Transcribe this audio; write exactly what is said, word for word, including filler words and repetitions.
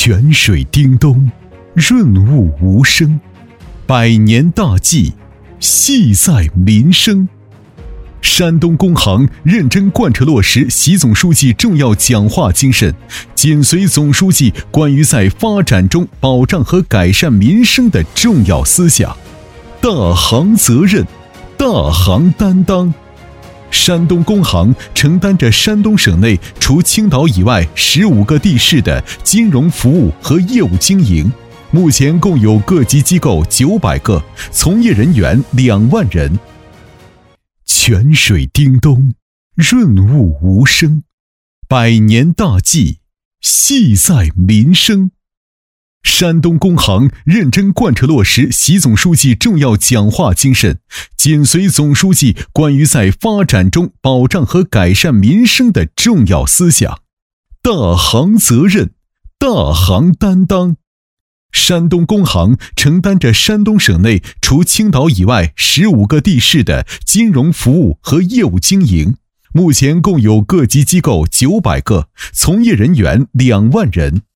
泉水叮咚，润物无声。百年大计，系在民生。山东工行认真贯彻落实习总书记重要讲话精神，紧随总书记关于在发展中保障和改善民生的重要思想，大行责任，大行担当。山东工行承担着山东省内除青岛以外十五个地市的金融服务和业务经营，目前共有各级机构九百个，从业人员两万人。泉水叮咚，润物无声。百年大计，系在民生。山东工行认真贯彻落实习总书记重要讲话精神，紧随总书记关于在发展中保障和改善民生的重要思想，大行责任，大行担当。山东工行承担着山东省内除青岛以外十五个地市的金融服务和业务经营，目前共有各级机构九百个，从业人员两万人。